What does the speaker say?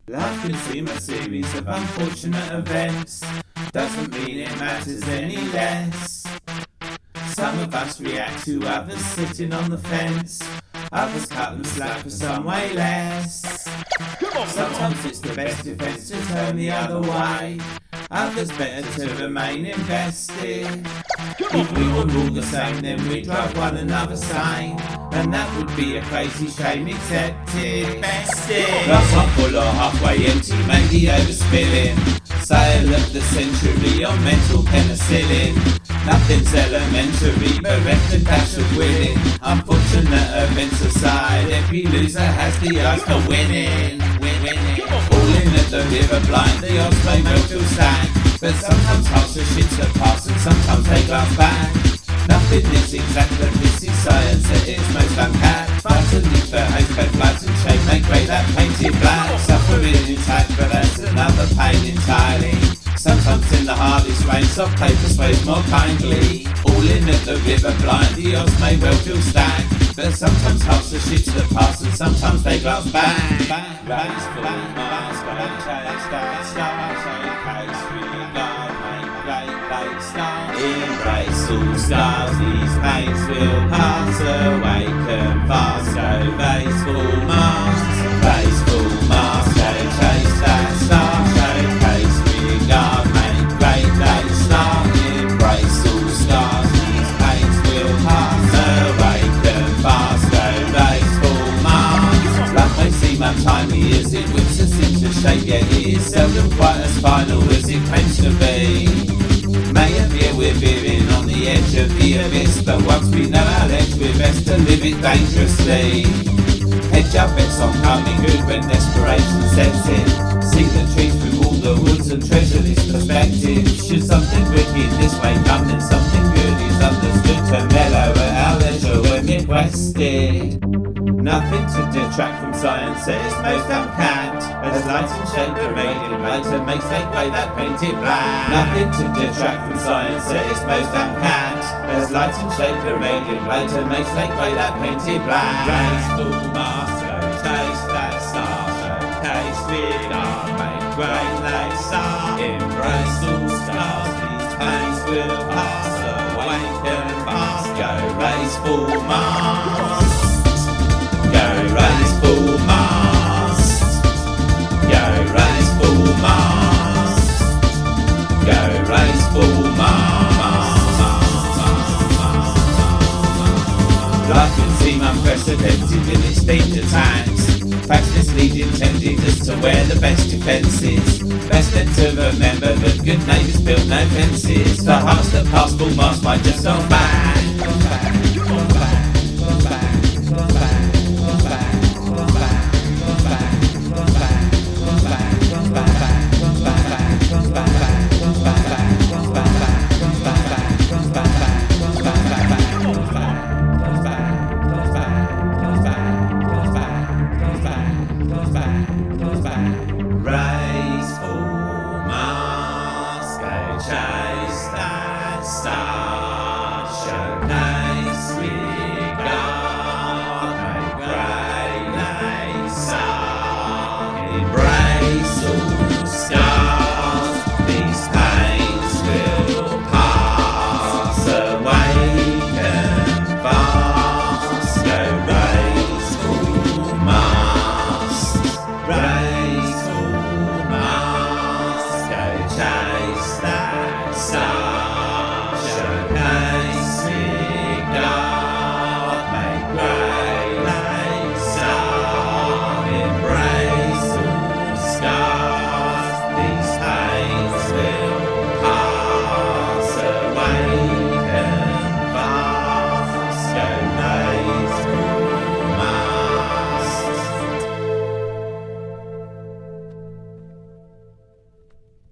Life could seem a series of unfortunate events. Doesn't mean it matters any less. Some of us react to others sitting on the fence. Others cut and slack for some way less. Sometimes it's the best defence to turn the other way. Others better to remain invested. If we were all the same, then we'd drive one another sane, and that would be a crazy shame, accepted. Glass half full or halfway empty, maybe overspilling. Sale of the century on mental penicillin. Nothing's elementary, bereft and dash of winning. Unfortunate events aside, every loser has the odds for winning. All in at the river blind, the odds may well feel stacked, but sometimes hearts are shits that pass and sometimes they glance back. Nothing is exact, but this is science at its most uncapped. Underneath the haze, bed floods and shade make grey that painted black. Suffering intact, but that's another pain entirely. Sometimes in the hardest rain, soft paper sways more kindly. All in at the river blind, the odds may well feel stacked, but sometimes hearts are shits that pass and sometimes they glance back. Raise full mask, don't change that star. Showcase, regard, make great late start. Embrace all stars, these pains will pass. Awaken fast, go raise full mask. Raise full mask, don't chase that star. Showcase, regard, make great late start. Embrace all stars, these pains will pass. Awaken fast, go raise full mask. Life may seem untimely as it whips us into shape, yet it is seldom quite as final as it claims to be. May appear we're veering on the edge of the abyss, but once we know our edge, we're best to live it dangerously. Hedge our bets on coming good when desperation sets in. See the trees through all the woods and treasure this perspective. Should something wicked this way come, then something good is understood to mellow at our leisure when requested. Nothing to detract from science at its most uncapped, as light and shade parading later makes they play that painted black. Nothing to detract from science at its most uncapped, as light and shade parading later makes they play that painted black. Raise full mask, taste that star. Showcase, regard, make great late start. Embrace all stars, these pains will pass. Awaken fast, go raise full mask. Go raise full mast. Go raise full mast. Go raise full mast. Life can seem unprecedented in its danger times. Facts mislead intended as to where the best defence is. Best then to remember that good neighbours build no fences. For hearts that pass full mast might just on back.